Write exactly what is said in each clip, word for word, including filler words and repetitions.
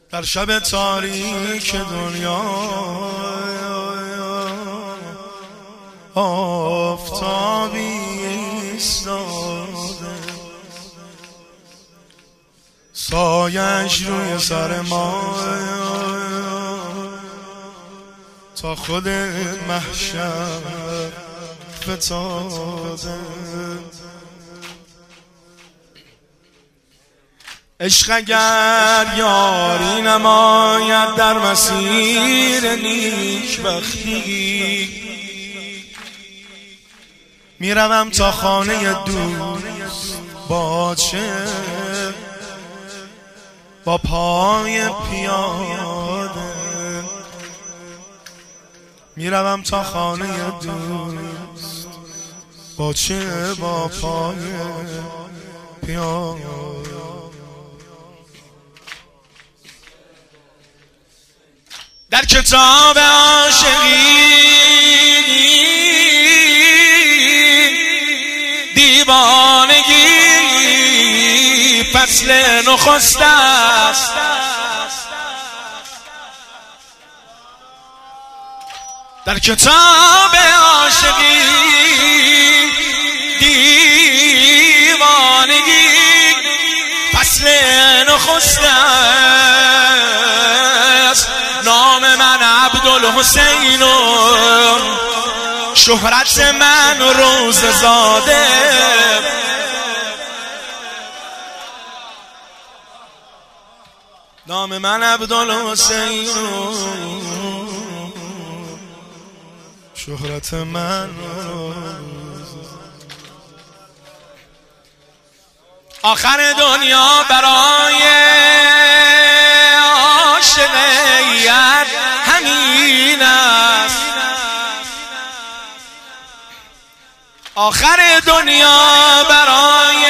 در شب تاریک دنیا آفتابی ایستاده، سایش روی سر ما تا خود محشر فتاده. عشق اگر یاری نماید در مسیر نیکبختی، میروم تا خانه دوست با چه با پای پیاده، میروم تا خانه دوست با چه با پای پیاده. در کتاب عاشقی دیوانگی فصل نخست است، در کتاب عاشقی دیوانگی فصل نخست است. نام من عبدالحسین و شهرت من روززاده، نام من عبدالحسین و شهرت من آخر دنیا برای عاشقیت همین است، آخر دنیا برای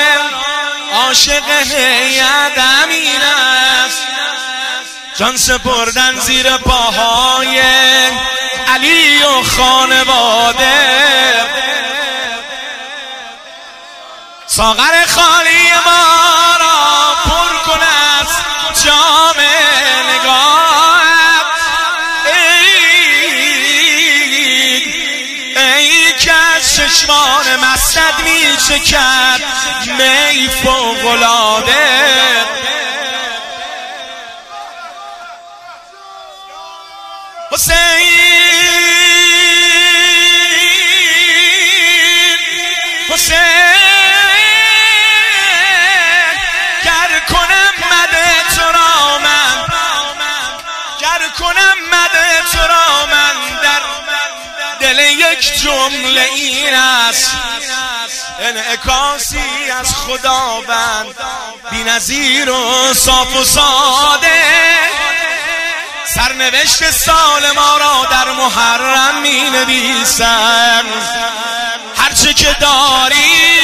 عاشقیت همین است. جان سپردن زیر پاهای علی و خانواده، ساغر خالی ما را پر کن از جام نگاه، ای, ای که از چشمان مستت می چکد می فوق‌العاده. حسین حسین گر کنم مده تو را من، گر کنم مده تو را من در دل یک جمله این است، انعکاسی از خداوند بی‌نظیر و صاف و ساده. سرنوشت سال ما را در محرم می نویسم، هرچه که داریم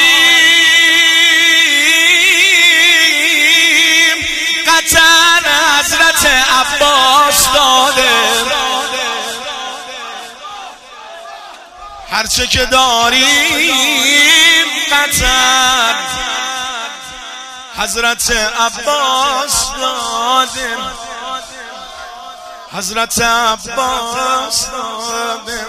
قطعا حضرت عباس داده، هرچه که داریم قطعا حضرت عباس داده، حضرت عباس داده،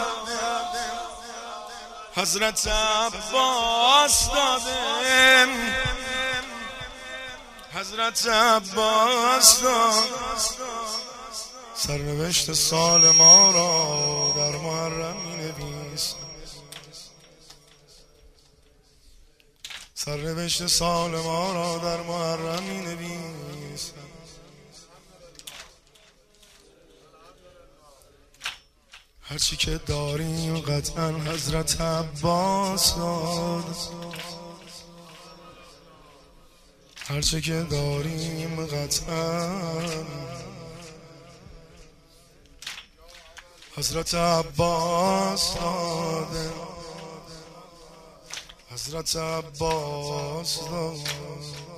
حضرت عباس داده، حضرت عباس داده. سرنوشت سال ما را در محرم می نویسم، سرنوشت سال ما را در محرم می نویسم. هرچی که داریم قطعا حضرت عباس داد، هرچی که داریم قطعا حضرت عباس داده، حضرت عباس داد.